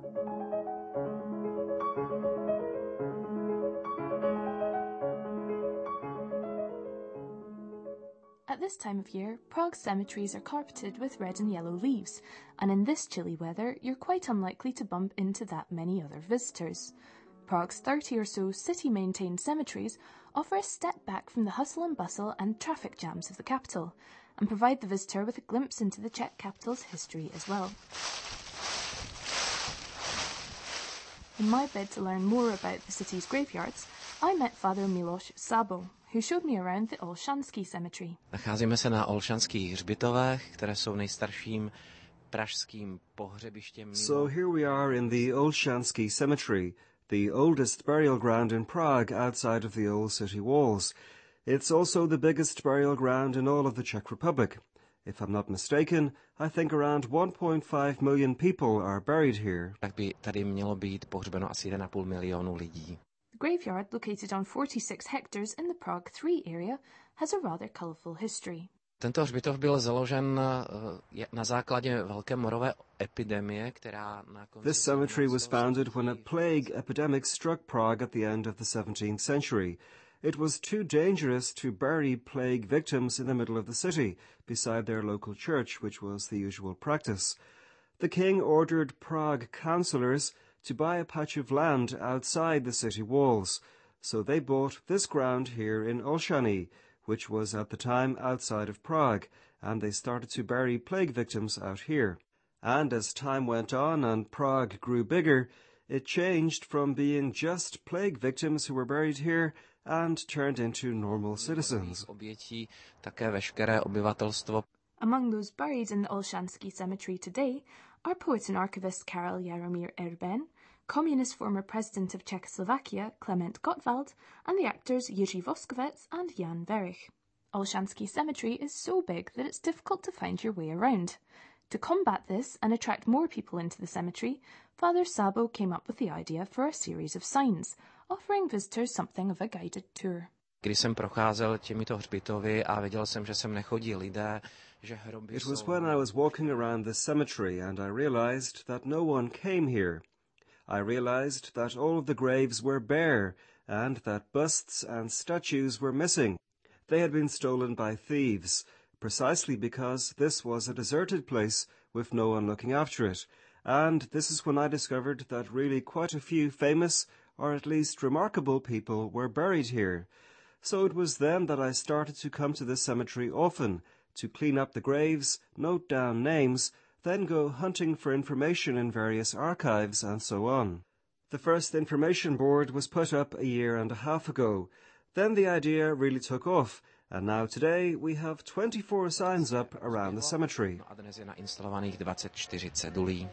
At this time of year, Prague's cemeteries are carpeted with red and yellow leaves, and in this chilly weather, you're quite unlikely to bump into that many other visitors. Prague's 30 or so city-maintained cemeteries offer a step back from the hustle and bustle and traffic jams of the capital, and provide the visitor with a glimpse into the Czech capital's history as well. In my bid to learn more about the city's graveyards, I met Father Miloš Sabo, who showed me around the Olšanský cemetery. Nacházíme se na Olšanských hřbitovech, které jsou nejstarším pražským pohřebištěm. So here we are in the Olšanský cemetery, the oldest burial ground in Prague outside of the old city walls. It's also the biggest burial ground in all of the Czech Republic. If I'm not mistaken, I think around 1.5 million people are buried here. Tak by tady mělo být pohřbeno asi 1,5 milionu lidí. The graveyard, located on 46 hectares in the Prague 3 area, has a rather colourful history. Tento hřbitov byl založen na základě velké morové epidemie, která na konci... This cemetery was founded when a plague epidemic struck Prague at the end of the 17th century. It was too dangerous to bury plague victims in the middle of the city, beside their local church, which was the usual practice. The king ordered Prague councillors to buy a patch of land outside the city walls, so they bought this ground here in Olszany, which was at the time outside of Prague, and they started to bury plague victims out here. And as time went on and Prague grew bigger, it changed from being just plague victims who were buried here and turned into normal citizens. Among those buried in the Olšanský cemetery today are poet and archivist Karel Jaromír Erben, communist former president of Czechoslovakia Klement Gottwald, and the actors Jiří Voskovec and Jan Werich. Olšanský cemetery is so big that it's difficult to find your way around. To combat this and attract more people into the cemetery, Father Sabo came up with the idea for a series of signs, offering visitors something of a guided tour. Když jsem procházel těmito hřbitovy a viděl jsem, že sem nechodí lidé, že hroby It was when I was walking around this cemetery and I realized that no one came here. I realized that all of the graves were bare and that busts and statues were missing. They had been stolen by thieves, precisely because this was a deserted place with no one looking after it. And this is when I discovered that really quite a few famous, or at least remarkable people were buried here. So it was then that I started to come to this cemetery often, to clean up the graves, note down names, then go hunting for information in various archives and so on. The first information board was put up a year and a half ago. Then the idea really took off, and now today we have 24 signs up around the cemetery. A dnes je nainstalovaných 24 cedulí.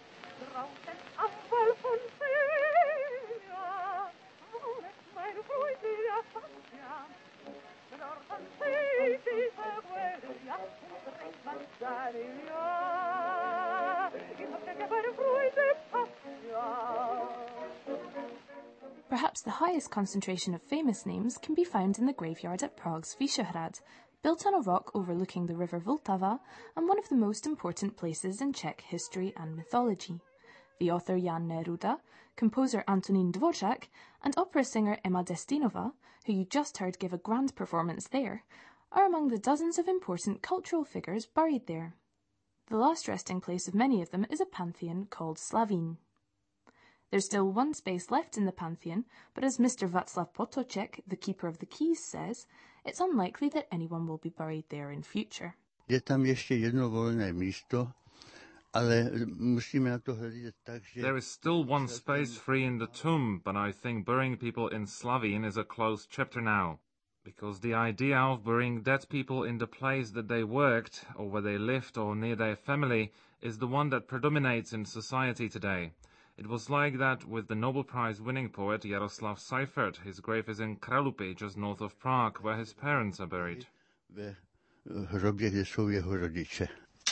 Perhaps the highest concentration of famous names can be found in the graveyard at Prague's Vyšehrad, built on a rock overlooking the river Vltava and one of the most important places in Czech history and mythology. The author Jan Neruda, composer Antonín Dvořák, and opera singer Emma Destinova, who you just heard give a grand performance there, are among the dozens of important cultural figures buried there. The last resting place of many of them is a pantheon called Slavín. There's still one space left in the pantheon, but as Mr. Václav Potoček, the keeper of the keys, says, it's unlikely that anyone will be buried there in future. Je tam ještě jedno volné místo, ale musíme na to hledět tak, že... There is still one space free in the tomb, but I think burying people in Slavín is a closed chapter now. Because the idea of burying dead people in the place that they worked, or where they lived, or near their family, is the one that predominates in society today. It was like that with the Nobel Prize-winning poet Jaroslav Seifert. His grave is in Kralupy, just north of Prague, where his parents are buried. Ve hrobě, kde jsou jeho rodiče.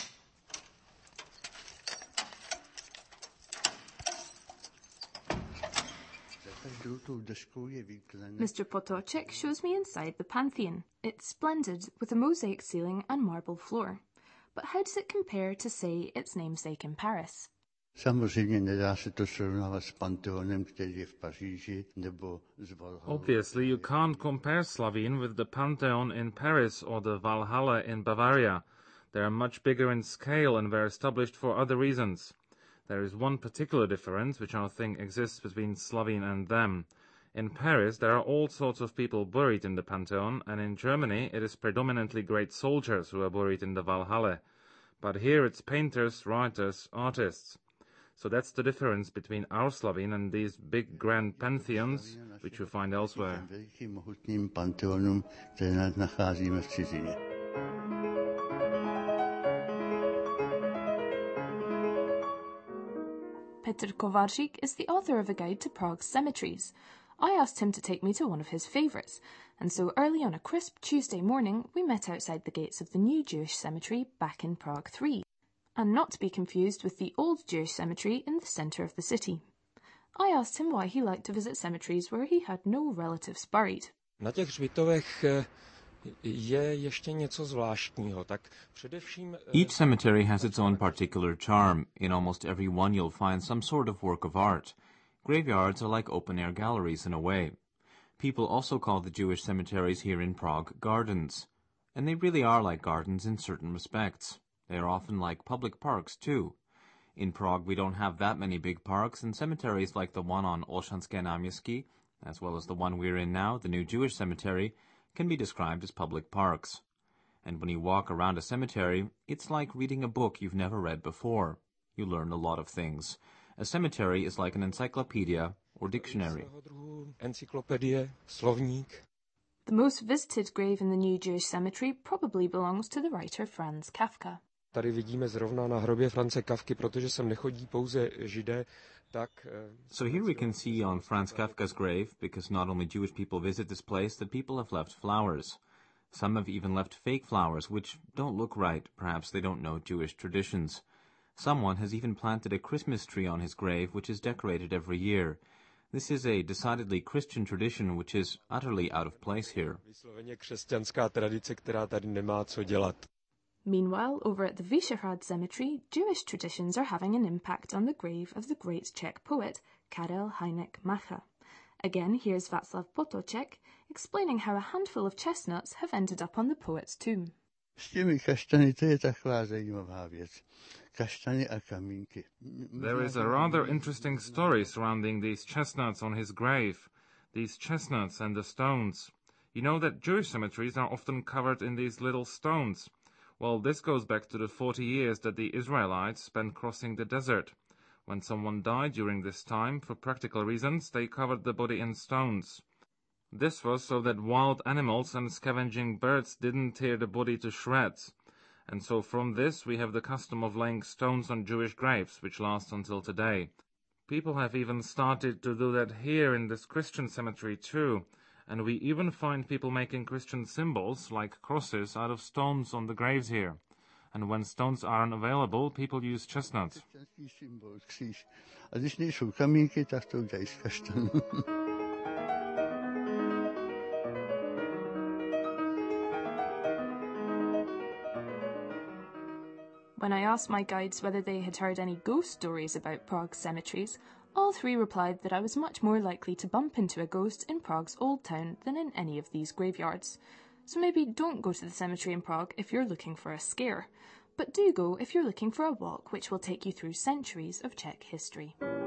Mr. Potoček shows me inside the pantheon. It's splendid, with a mosaic ceiling and marble floor. But how does it compare to, say, its namesake in Paris? Samozřejmě nedá se to srovnávat s Panteonem, který je v Paříži, nebo s Valhallou. Obviously, you can't compare Slavin with the Pantheon in Paris or the Valhalla in Bavaria. They are much bigger in scale and were established for other reasons. There is one particular difference which I think exists between Slavin and them. In Paris, there are all sorts of people buried in the Pantheon, and in Germany it is predominantly great soldiers who are buried in the Valhalla. But here it's painters, writers, artists. So that's the difference between our Slavin and these big grand pantheons, which you find elsewhere. Velikým mohutným panteonům, které nacházíme v cizině. Petr Kowarczyk is the author of a guide to Prague's cemeteries. I asked him to take me to one of his favourites, and so early on a crisp Tuesday morning we met outside the gates of the new Jewish cemetery back in Prague 3, and not to be confused with the old Jewish cemetery in the centre of the city. I asked him why he liked to visit cemeteries where he had no relatives buried. Na těch hřbitovech je ještě něco zvláštního, tak především... Each cemetery has its own particular charm. In almost every one you'll find some sort of work of art. Graveyards are like open-air galleries in a way. People also call the Jewish cemeteries here in Prague gardens. And they really are like gardens in certain respects. They are often like public parks too. In Prague we don't have that many big parks, and cemeteries like the one on Olšanské náměstí, as well as the one we're in now, the new Jewish cemetery, can be described as public parks. And when you walk around a cemetery, it's like reading a book you've never read before. You learn a lot of things. A cemetery is like an encyclopedia or dictionary. Encyklopedie, slovník. The most visited grave in the new Jewish cemetery probably belongs to the writer Franz Kafka. Tady vidíme zrovna na hrobě France Kafky, protože sem nechodí pouze Židé, tak... So here we can see on Franz Kafka's grave, because not only Jewish people visit this place, that people have left flowers. Some have even left fake flowers, which don't look right. Perhaps they don't know Jewish traditions. Someone has even planted a Christmas tree on his grave, which is decorated every year. This is a decidedly Christian tradition, which is utterly out of place here. Vysloveně křesťanská tradice, která tady nemá co dělat. Meanwhile, over at the Vyšehrad Cemetery, Jewish traditions are having an impact on the grave of the great Czech poet Karel Hynek Mácha. Again, here's Václav Potocek explaining how a handful of chestnuts have ended up on the poet's tomb. S těmi kaštany, to je taková zajímavá věc. Kaštany a kamínky. There is a rather interesting story surrounding these chestnuts on his grave. These chestnuts and the stones. You know that Jewish cemeteries are often covered in these little stones. Well, this goes back to the 40 years that the Israelites spent crossing the desert. When someone died during this time, for practical reasons, they covered the body in stones. This was so that wild animals and scavenging birds didn't tear the body to shreds. And so from this we have the custom of laying stones on Jewish graves, which lasts until today. People have even started to do that here in this Christian cemetery too. And we even find people making Christian symbols, like crosses, out of stones on the graves here. And when stones aren't available, people use chestnuts. Symbol, kříž. A když nejsou kamínky, tak to udělají z kaštanů. When I asked my guides whether they had heard any ghost stories about Prague's cemeteries, all three replied that I was much more likely to bump into a ghost in Prague's Old Town than in any of these graveyards. So maybe don't go to the cemetery in Prague if you're looking for a scare, but do go if you're looking for a walk which will take you through centuries of Czech history.